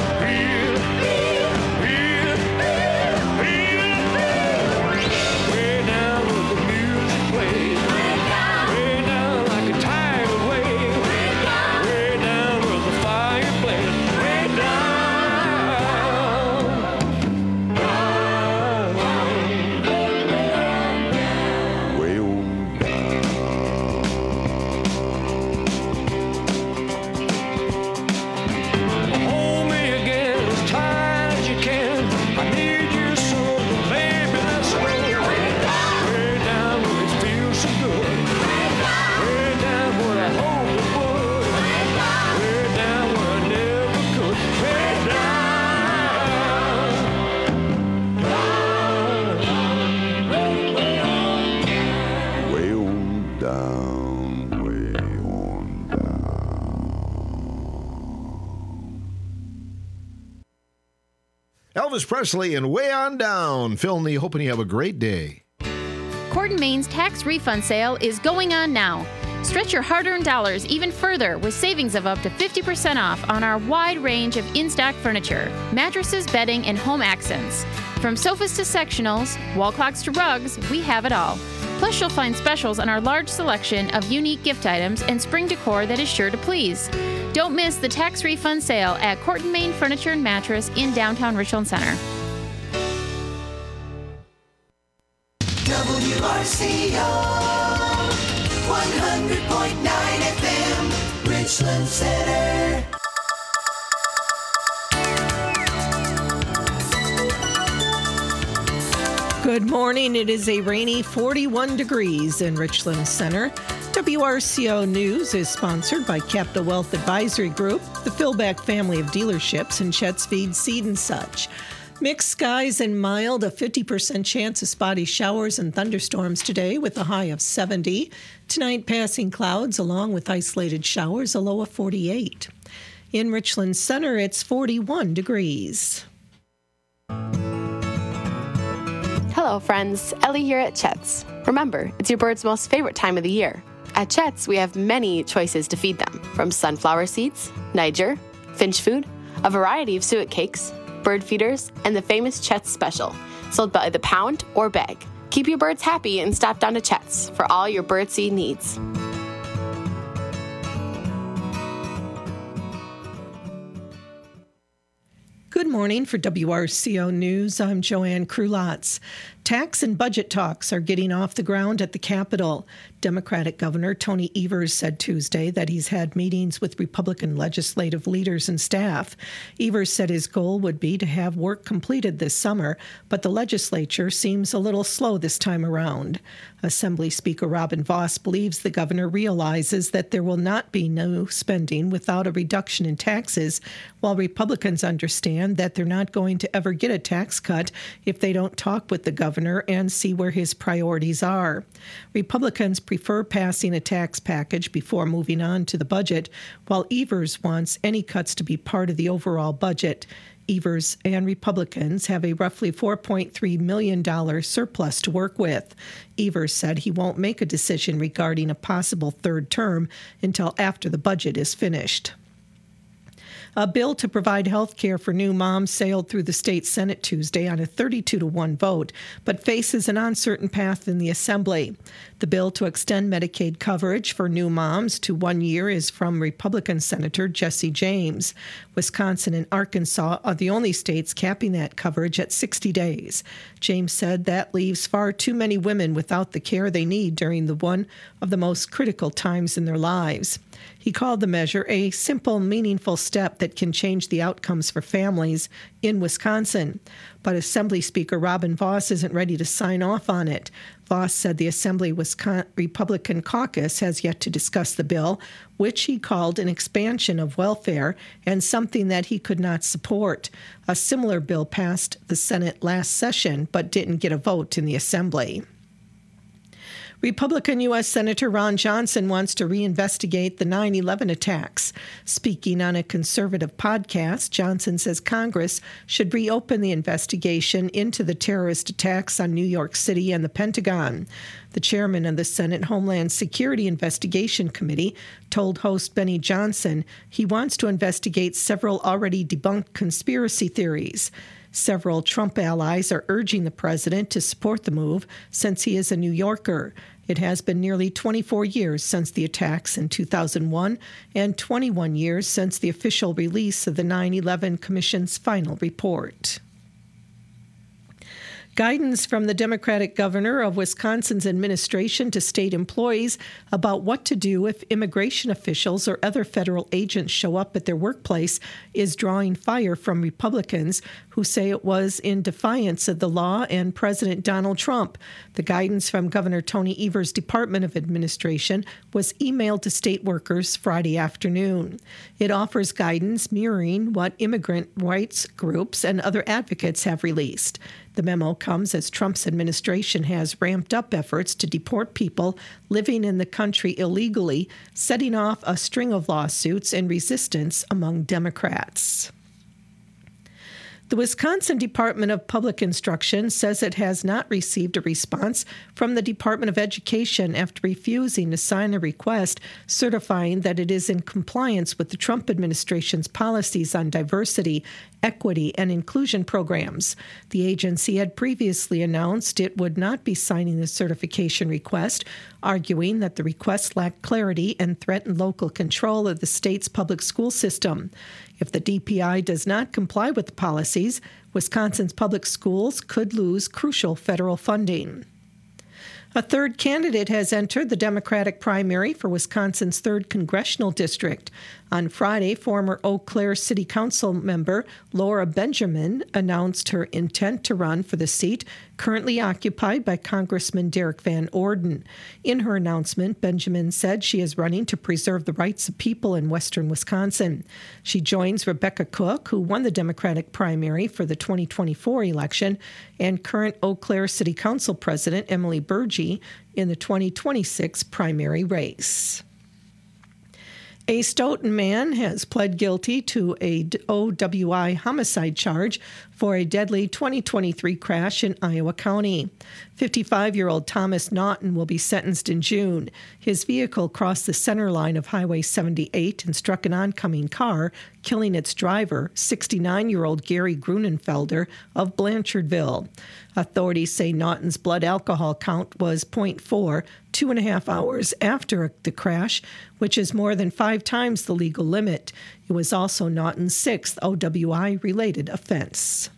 Elvis Presley and Way On Down. Phil and Lee, hoping you have a great day. Court and Main's tax refund sale is going on now. Stretch your hard-earned dollars even further with savings of up to fifty percent off on our wide range of in-stock furniture, mattresses, bedding, and home accents. From sofas to sectionals, wall clocks to rugs, we have it all. Plus, you'll find specials on our large selection of unique gift items and spring decor that is sure to please. Don't miss the tax refund sale at Court and Main Furniture and Mattress in downtown Richland Center. W R C O one hundred point nine F M, Richland Center. Good morning. It is a rainy forty-one degrees in Richland Center. W R C O News is sponsored by Capital Wealth Advisory Group, the Philback family of dealerships, and Chet's Feed Seed and Such. Mixed skies and mild, a fifty percent chance of spotty showers and thunderstorms today with a high of seventy. Tonight, passing clouds along with isolated showers, a low of forty-eight. In Richland Center, it's forty-one degrees. Hello, friends. Ellie here at Chet's. Remember, it's your bird's most favorite time of the year. At Chet's, we have many choices to feed them, from sunflower seeds, Niger, finch food, a variety of suet cakes, bird feeders, and the famous Chet's Special, sold by the pound or bag. Keep your birds happy and stop down to Chet's for all your birdseed needs. Good morning for W R C O News. I'm Joanne Krulotz. Tax and budget talks are getting off the ground at the Capitol. Democratic Governor Tony Evers said Tuesday that he's had meetings with Republican legislative leaders and staff. Evers said his goal would be to have work completed this summer, but the legislature seems a little slow this time around. Assembly Speaker Robin Vos believes the governor realizes that there will not be no spending without a reduction in taxes, while Republicans understand that they're not going to ever get a tax cut if they don't talk with the governor and see where his priorities are. Republicans prefer passing a tax package before moving on to the budget, while Evers wants any cuts to be part of the overall budget. Evers and Republicans have a roughly four point three million dollars surplus to work with. Evers said he won't make a decision regarding a possible third term until after the budget is finished. A bill to provide health care for new moms sailed through the state Senate Tuesday on a thirty-two to one vote, but faces an uncertain path in the Assembly. The bill to extend Medicaid coverage for new moms to one year is from Republican Senator Jesse James. Wisconsin and Arkansas are the only states capping that coverage at sixty days. James said that leaves far too many women without the care they need during the one of the most critical times in their lives. He called the measure a simple, meaningful step that can change the outcomes for families in Wisconsin. But Assembly Speaker Robin Vos isn't ready to sign off on it. Vos said the Assembly Wisconsin Republican caucus has yet to discuss the bill, which he called an expansion of welfare and something that he could not support. A similar bill passed the Senate last session but didn't get a vote in the Assembly. Republican U S Senator Ron Johnson wants to reinvestigate the nine eleven attacks. Speaking on a conservative podcast, Johnson says Congress should reopen the investigation into the terrorist attacks on New York City and the Pentagon. The chairman of the Senate Homeland Security Investigation Committee told host Benny Johnson he wants to investigate several already debunked conspiracy theories. Several Trump allies are urging the president to support the move since he is a New Yorker. It has been nearly twenty-four years since the attacks in two thousand one and twenty-one years since the official release of the nine eleven Commission's final report. Guidance from the Democratic governor of Wisconsin's administration to state employees about what to do if immigration officials or other federal agents show up at their workplace is drawing fire from Republicans who say it was in defiance of the law and President Donald Trump. The guidance from Governor Tony Evers' Department of Administration was emailed to state workers Friday afternoon. It offers guidance mirroring what immigrant rights groups and other advocates have released. The memo comes as Trump's administration has ramped up efforts to deport people living in the country illegally, setting off a string of lawsuits and resistance among Democrats. The Wisconsin Department of Public Instruction says it has not received a response from the Department of Education after refusing to sign a request certifying that it is in compliance with the Trump administration's policies on diversity, equity, and inclusion programs. The agency had previously announced it would not be signing the certification request, arguing that the request lacked clarity and threatened local control of the state's public school system. If the D P I does not comply with the policies, Wisconsin's public schools could lose crucial federal funding. A third candidate has entered the Democratic primary for Wisconsin's third congressional district. On Friday, former Eau Claire City Council member Laura Benjamin announced her intent to run for the seat currently occupied by Congressman Derek Van Orden. In her announcement, Benjamin said she is running to preserve the rights of people in western Wisconsin. She joins Rebecca Cook, who won the Democratic primary for the twenty twenty-four election, and current Eau Claire City Council President Emily Burgee in the twenty twenty-six primary race. A Stoughton man has pled guilty to a O W I homicide charge for a deadly twenty twenty-three crash in Iowa County. fifty-five-year-old Thomas Naughton will be sentenced in June. His vehicle crossed the center line of Highway seventy-eight and struck an oncoming car, killing its driver, sixty-nine-year-old Gary Grunenfelder of Blanchardville. Authorities say Naughton's blood alcohol count was point four, two and a half hours after the crash, which is more than five times the legal limit. It was also Naughton's sixth O W I-related offense.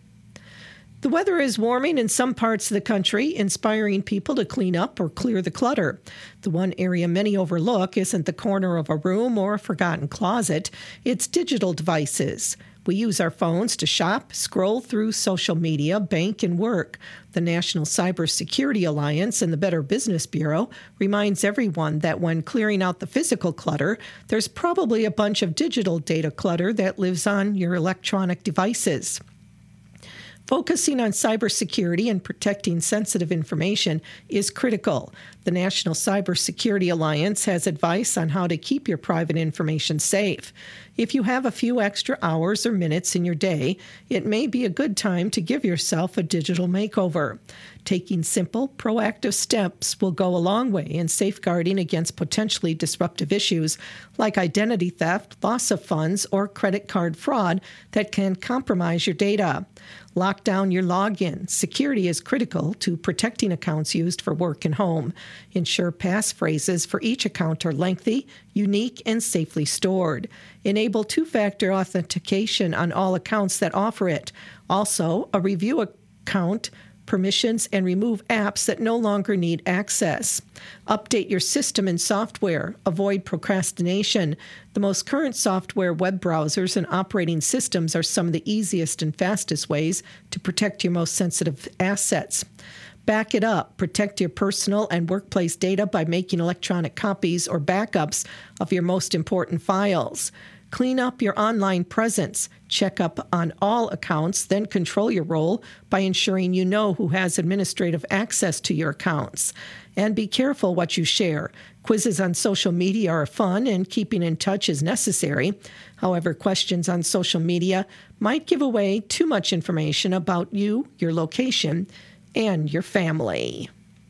The weather is warming in some parts of the country, inspiring people to clean up or clear the clutter. The one area many overlook isn't the corner of a room or a forgotten closet, it's digital devices. We use our phones to shop, scroll through social media, bank, and work. The National Cybersecurity Alliance and the Better Business Bureau reminds everyone that when clearing out the physical clutter, there's probably a bunch of digital data clutter that lives on your electronic devices. Focusing on cybersecurity and protecting sensitive information is critical. The National Cybersecurity Alliance has advice on how to keep your private information safe. If you have a few extra hours or minutes in your day, it may be a good time to give yourself a digital makeover. Taking simple, proactive steps will go a long way in safeguarding against potentially disruptive issues like identity theft, loss of funds, or credit card fraud that can compromise your data. Lock down your login. Security is critical to protecting accounts used for work and home. Ensure passphrases for each account are lengthy, unique, and safely stored. Enable two-factor authentication on all accounts that offer it. Also, a review account permissions and remove apps that no longer need access. Update your system and software. Avoid procrastination. The most current software, web browsers, and operating systems are some of the easiest and fastest ways to protect your most sensitive assets. Back it up. Protect your personal and workplace data by making electronic copies or backups of your most important files. Clean up your online presence. Check up on all accounts, then control your role by ensuring you know who has administrative access to your accounts. And be careful what you share. Quizzes on social media are fun, and keeping in touch is necessary. However, questions on social media might give away too much information about you, your location, and your family.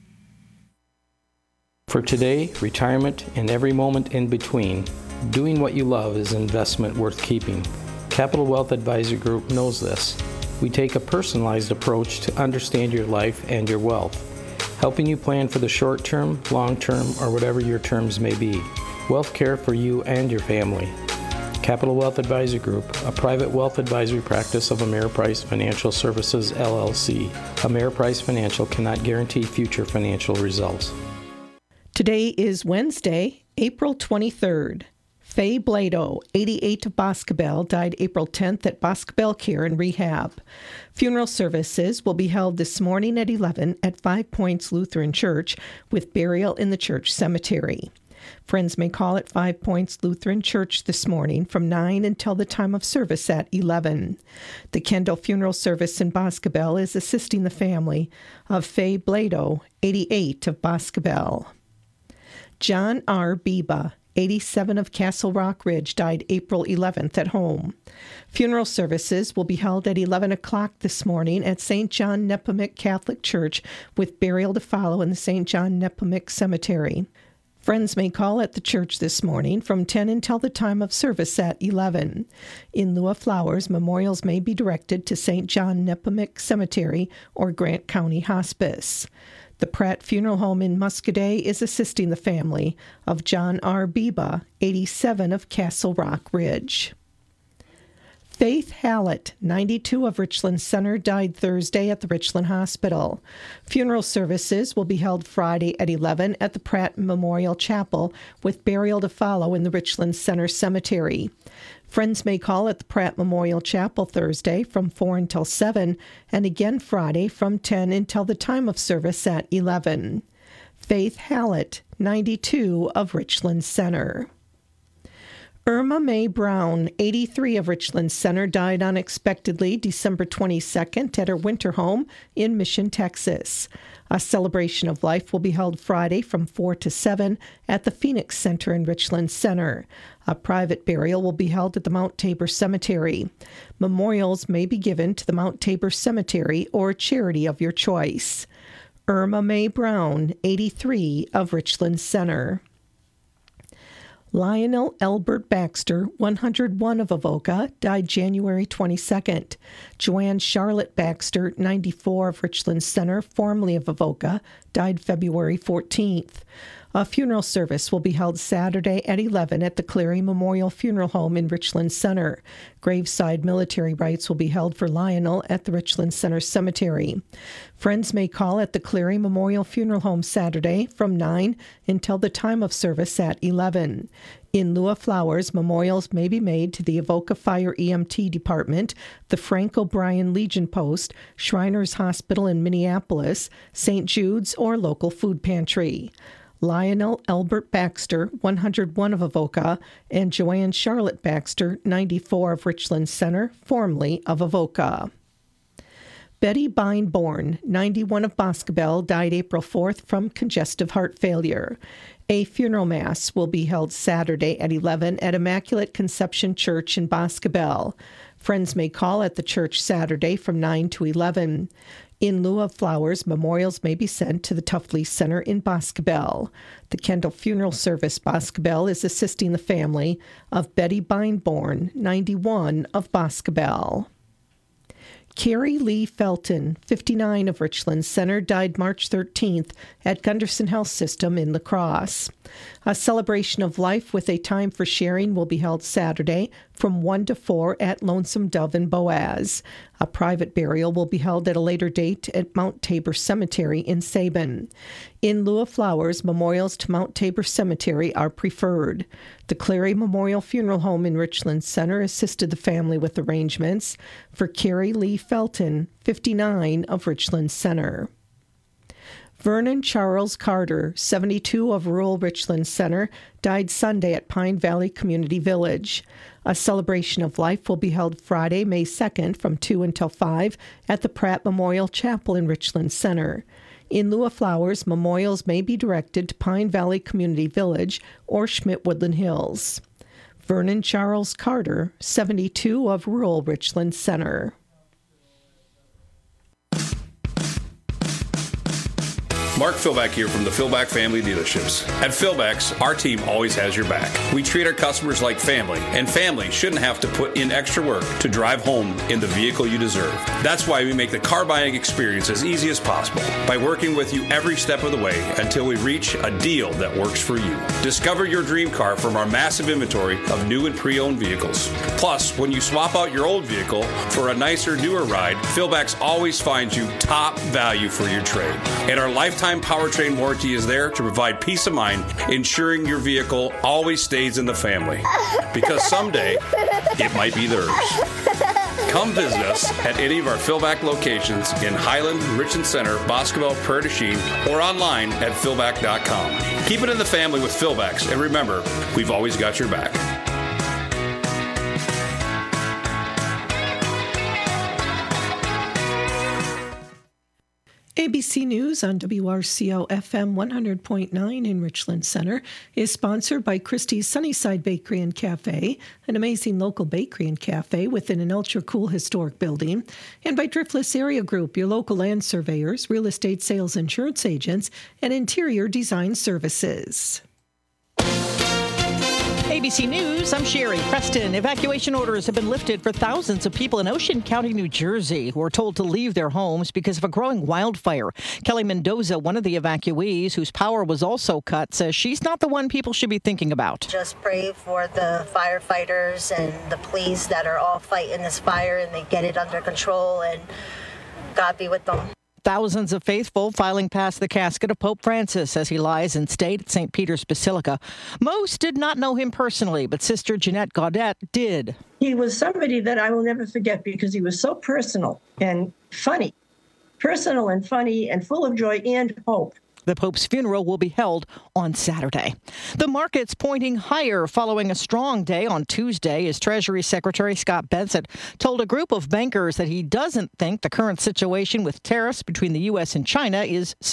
For today, retirement, and every moment in between, doing what you love is an investment worth keeping. Capital Wealth Advisory Group knows this. We take a personalized approach to understand your life and your wealth, helping you plan for the short term, long term, or whatever your terms may be. Wealth care for you and your family. Capital Wealth Advisory Group, a private wealth advisory practice of Ameriprise Financial Services, L L C. Ameriprise Financial cannot guarantee future financial results. Today is Wednesday, April twenty-third. Faye Blado, eighty-eight of Boscobel, died April tenth at Boscobel Care and Rehab. Funeral services will be held this morning at eleven at Five Points Lutheran Church with burial in the church cemetery. Friends may call at Five Points Lutheran Church this morning from nine until the time of service at eleven. The Kendall Funeral Service in Boscobel is assisting the family of Faye Blado, eighty-eight of Boscobel. John R. Biba, eighty-seven of Castle Rock Ridge, died April eleventh at home. Funeral services will be held at eleven o'clock this morning at Saint John Nepomuk Catholic Church with burial to follow in the Saint John Nepomuk Cemetery. Friends may call at the church this morning from ten until the time of service at eleven. In lieu of flowers, memorials may be directed to Saint John Nepomuk Cemetery or Grant County Hospice. The Pratt Funeral Home in Muscoda is assisting the family of John R. Biba, eighty-seven of Castle Rock Ridge. Faith Hallett, ninety-two, of Richland Center, died Thursday at the Richland Hospital. Funeral services will be held Friday at eleven at the Pratt Memorial Chapel, with burial to follow in the Richland Center Cemetery. Friends may call at the Pratt Memorial Chapel Thursday from four until seven, and again Friday from ten until the time of service at eleven. Faith Hallett, ninety-two, of Richland Center. Irma Mae Brown, eighty-three, of Richland Center, died unexpectedly December twenty-second at her winter home in Mission, Texas. A celebration of life will be held Friday from four to seven at the Phoenix Center in Richland Center. A private burial will be held at the Mount Tabor Cemetery. Memorials may be given to the Mount Tabor Cemetery or a charity of your choice. Irma Mae Brown, eighty-three, of Richland Center. Lionel Elbert Baxter, one hundred one, of Avoca, died January twenty-second. Joanne Charlotte Baxter, ninety-four, of Richland Center, formerly of Avoca, died February fourteenth. A funeral service will be held Saturday at eleven at the Cleary Memorial Funeral Home in Richland Center. Graveside military rites will be held for Lionel at the Richland Center Cemetery. Friends may call at the Cleary Memorial Funeral Home Saturday from nine until the time of service at eleven. In lieu of flowers, memorials may be made to the Avoca Fire E M T Department, the Frank O'Brien Legion Post, Shriners Hospital in Minneapolis, Saint Jude's, or local food pantry. Lionel Elbert Baxter, one hundred one, of Avoca, and Joanne Charlotte Baxter, ninety-four, of Richland Center, formerly of Avoca. Betty Beinborn, ninety-one, of Boscobel, died April fourth from congestive heart failure. A funeral mass will be held Saturday at eleven at Immaculate Conception Church in Boscobel. Friends may call at the church Saturday from nine to eleven. In lieu of flowers, memorials may be sent to the Tuffley Center in Boscobel. The Kendall Funeral Service Boscobel is assisting the family of Betty Beinborn, ninety-one, of Boscobel. Carrie Lee Felton, fifty-nine, of Richland Center, died March thirteenth at Gunderson Health System in La Crosse. A celebration of life with a time for sharing will be held Saturday from one to four at Lonesome Dove and Boaz. A private burial will be held at a later date at Mount Tabor Cemetery in Sabin. In lieu of flowers, memorials to Mount Tabor Cemetery are preferred. The Cleary Memorial Funeral Home in Richland Center assisted the family with arrangements for Carrie Lee Felton, fifty-nine, of Richland Center. Vernon Charles Carter, seventy-two, of rural Richland Center, died Sunday at Pine Valley Community Village. A celebration of life will be held Friday, May second, from two until five at the Pratt Memorial Chapel in Richland Center. In lieu of flowers, memorials may be directed to Pine Valley Community Village or Schmidt Woodland Hills. Vernon Charles Carter, seventy-two, of rural Richland Center. Mark Philback here from the Philback Family Dealerships. At Philback's, our team always has your back. We treat our customers like family, and family shouldn't have to put in extra work to drive home in the vehicle you deserve. That's why we make the car buying experience as easy as possible by working with you every step of the way until we reach a deal that works for you. Discover your dream car from our massive inventory of new and pre-owned vehicles. Plus, when you swap out your old vehicle for a nicer, newer ride, Philback's always finds you top value for your trade. And our lifetime powertrain warranty is there to provide peace of mind, ensuring your vehicle always stays in the family. Because someday, it might be theirs. Come visit us at any of our Philback locations in Highland, Richland Center, Boscobel, Prairie du Chien, or online at philback dot com. Keep it in the family with Philbacks, and remember, we've always got your back. A B C News on W R C O F M one hundred point nine in Richland Center is sponsored by Christie's Sunnyside Bakery and Cafe, an amazing local bakery and cafe within an ultra-cool historic building, and by Driftless Area Group, your local land surveyors, real estate sales insurance agents, and interior design services. A B C News, I'm Sherry Preston. Evacuation orders have been lifted for thousands of people in Ocean County, New Jersey, who are told to leave their homes because of a growing wildfire. Kelly Mendoza, one of the evacuees whose power was also cut, says she's not the one people should be thinking about. Just pray for the firefighters and the police that are all fighting this fire and they get it under control, and God be with them. Thousands of faithful filing past the casket of Pope Francis as he lies in state at Saint Peter's Basilica. Most did not know him personally, but Sister Jeanette Gaudette did. He was somebody that I will never forget because he was so personal and funny. Personal and funny and full of joy and hope. The Pope's funeral will be held on Saturday. The market's pointing higher following a strong day on Tuesday as Treasury Secretary Scott Bessent told a group of bankers that he doesn't think the current situation with tariffs between the U S and China is